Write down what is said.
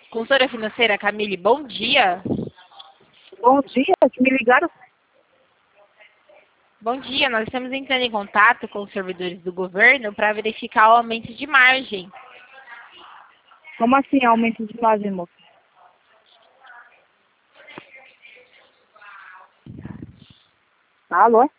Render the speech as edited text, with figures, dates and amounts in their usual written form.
Consultora financeira Camille, bom dia. Bom dia, que me ligaram. Bom dia, nós estamos entrando em contato com os servidores do governo para verificar o aumento de margem. Como assim aumento de margem, moça? Alô?